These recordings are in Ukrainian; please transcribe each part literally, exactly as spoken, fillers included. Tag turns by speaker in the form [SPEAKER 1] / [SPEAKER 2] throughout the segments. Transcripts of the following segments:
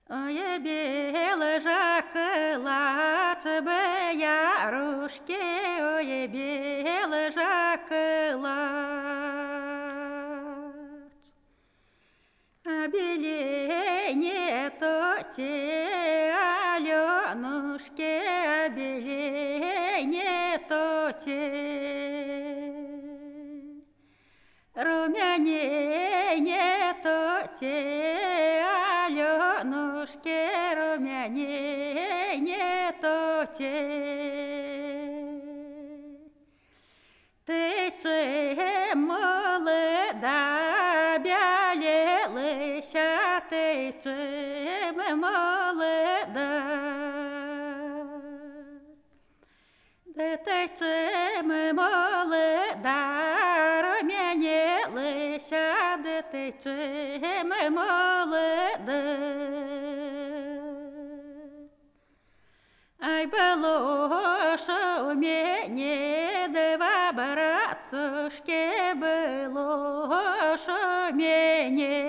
[SPEAKER 1] Ой, белый жакылач, боярушки, ой, белый жакылач. А белей нету те, Аленушки, а белей нету те. Румяней нету те, Аленушки, румяней нету те. Ты чим молода, бялилися, ти чим молода. Да ти чим молода, румянилися, да ти чим молода. Ай, было, що у мене два братцушки, было, що у мене.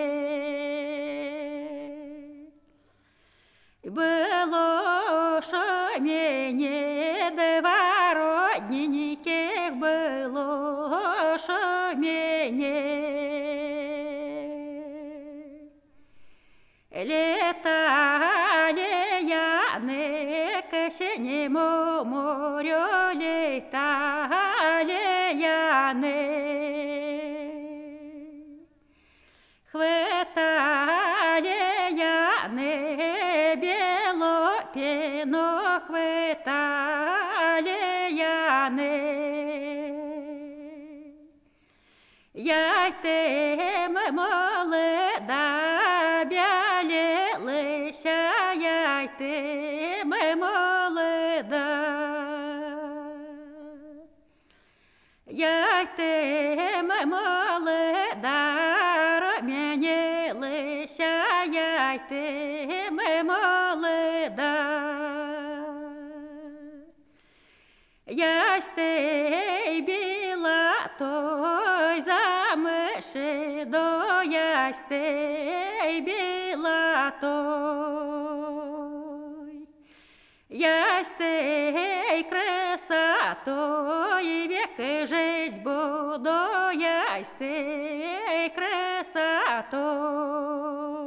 [SPEAKER 1] Было, що у мене два родненьких, было, що у мене. Летали яны к синему морю, летали яны. Хватали яны белопину, хватали яны. Я тим молода, бялилися, я тим молода. Я тим молода, румянилися, я тим молода. Я стей біла той замиши, до я стей біла той. Я стей красотой, веки жить буду, я стей красотой.